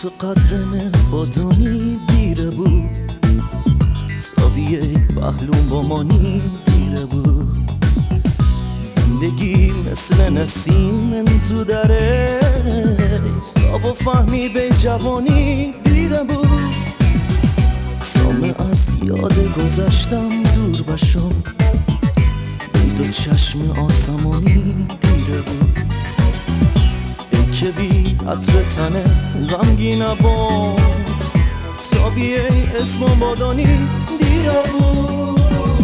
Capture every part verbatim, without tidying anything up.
تو قدرمه بدونی دیره بود، ساویه پهلوم با مانی دیره بود. زندگی مثل نسیم انزو داره، ساب و فهمی به جوانی دیره بود. سامه از یاد گذشتم دور بشم، دو چشم آسمانی دیره بود. ای که بی عطر تنت غمگی نبا، سابیه اسم و بادانی دیره بود.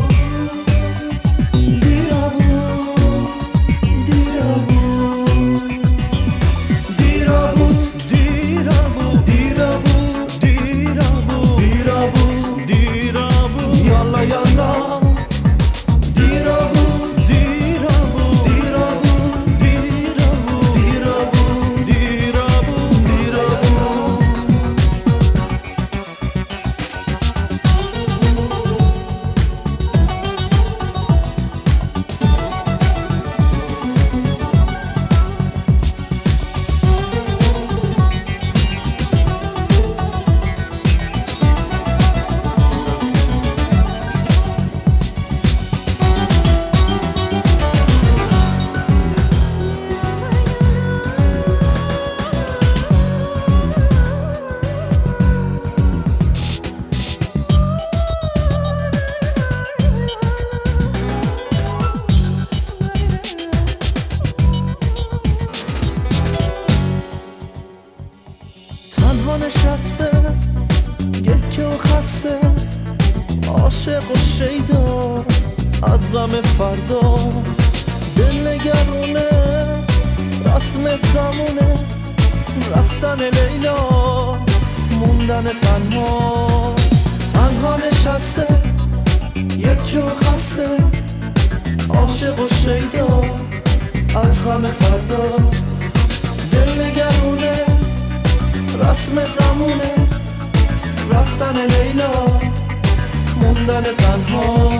نشسته یکی و خسته، عاشق و شیدا از غم فردا. دل نگرونه رسم زمونه، رفتن لیلا موندن تنها. تنها نشسته یکی و خسته، عاشق و شیدا از غم فردا. دل نگرونه رسم زمونه، رفتن لیلا موندن تنها.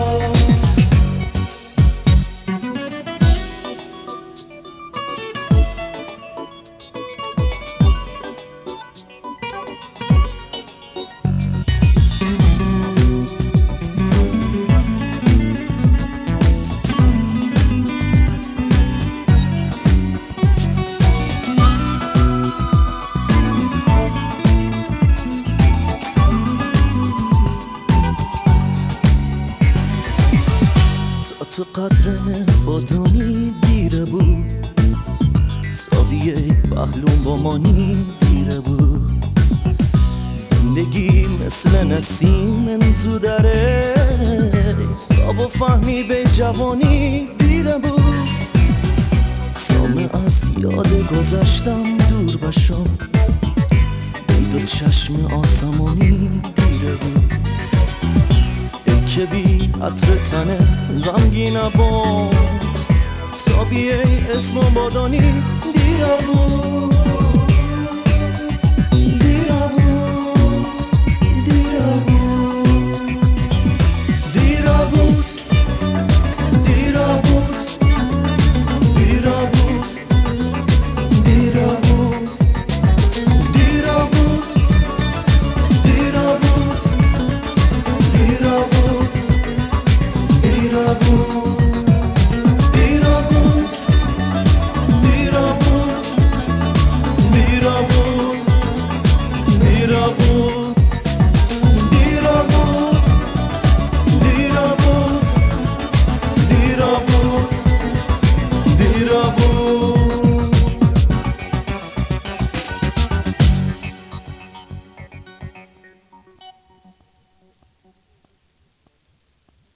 تو قدرمه بدونی دیره بود، ساویه پهلوم با مانی دیره بود. زندگی مثل نسیم انزو داره، ساب و فهمی به جوانی دیره بود. سامه از یاد گذشتم دور بشم، دو چشم آسمانی دیره بود. که بی عطر تنت غمگی نبا، سابیه اسم و بادانی دیره بود. دیره بود دیره بود دیره بود دیره بود دیره بود دیره بود دیره بود دیره بود دیره بود.